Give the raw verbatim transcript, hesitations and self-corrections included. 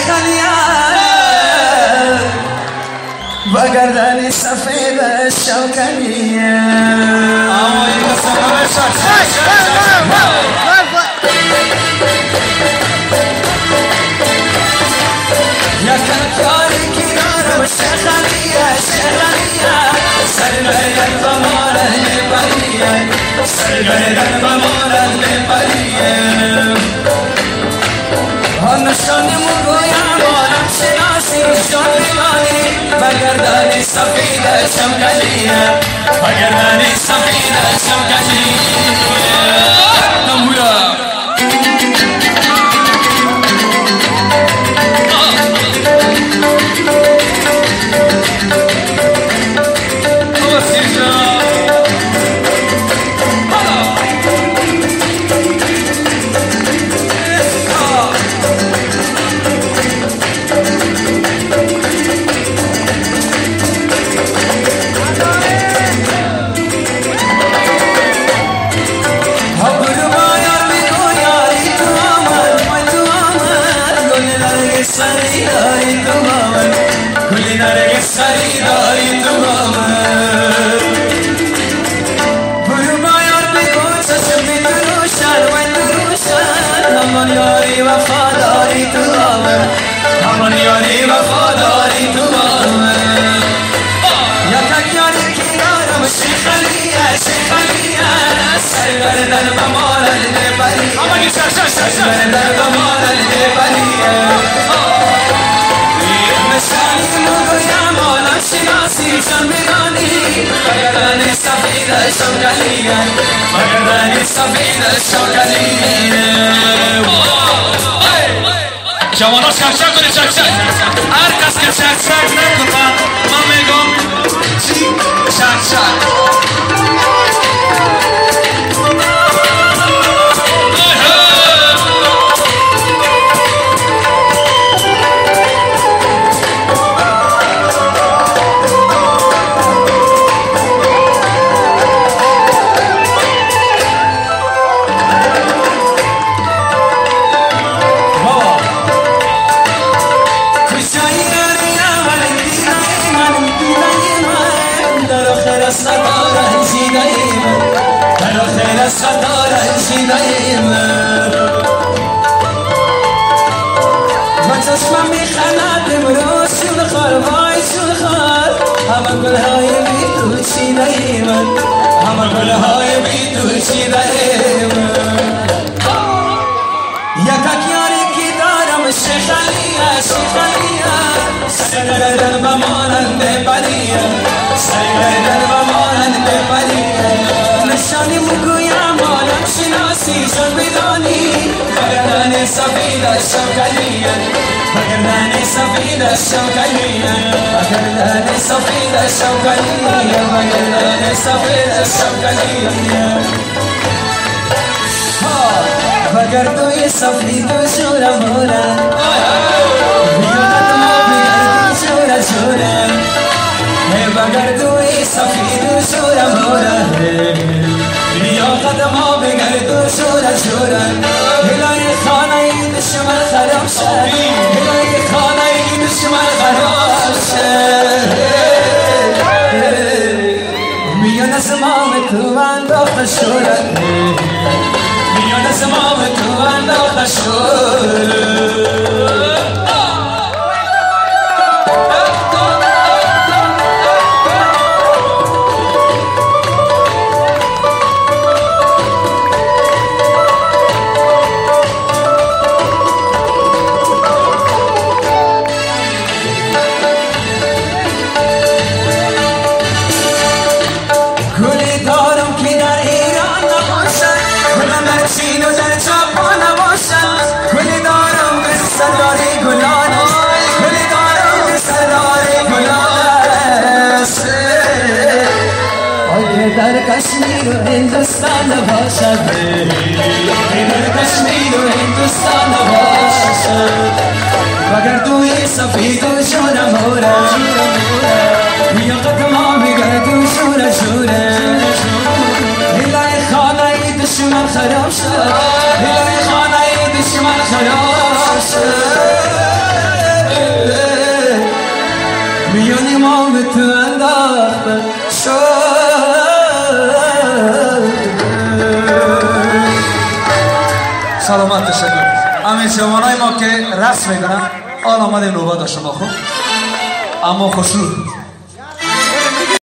شخلیه و گردن سفید شوکلیه آمایی که سفید شوکلیه یکم کاری کنارم شخلیه شخلیه سرگردن و مارد بریه سرگردن و مارد بریه نشانی مگویم آرم شناسی شامیمانی بگردانی سفید شمکلیه بگردانی سفید شمکلیه نمویا یاری وفاداری تو آمد همان یاری وفاداری تو آمد یکک یاری کنارم شیخلیه شیخلیه سرگردن و مارد بریه سرگردن و مارد بریه نشانی مگویم آلم شناسی شمیرانی بگردن سفید شوکلیه بگردن سفید شوکلیه جواناش کشک کنی چک چک هر کس که چک چک نکنه من میگم چی چک چک چشمم میخند امروز شون خار وای شون خار همه گلهای بی تو چیده من همه گلهای بی تو چیده من یکک یاری که دارم شیخلیه شیخلیه سرگردن و مانند بریه سرگردن و مانند بریه نشانی مگویم آلم شناسی شد بدانی بگردن سفید شوکلیه بگردن سفید شوکلیه بگردن سفید شوکلیه بگردن سفید شوکلیه بگردوی سفید و شورا مورا بیادت ما بگردو شورا شورا بگردوی سفید و شورا مورا بیادت ما بگردو شورا شورا هلای خانه دشمن خراب شد هلای خانه دشمن خراب شد میان زمان تو انداخت شورا میان زمان تو انداخت شورا در کشمیر و هندوستان باشد در کشمیر و هندوستان باشد بگردوی سفید و شورا مورا بیا قدما بگردو شورا شورا هلای خانه دشمن خراب شد هلای خانه دشمن خراب شد چشمان تو انداختن سلامت تشکر. همین جوانای ما که رسم میکنن آن آمدیم نوبت شما. خوب اما خوشو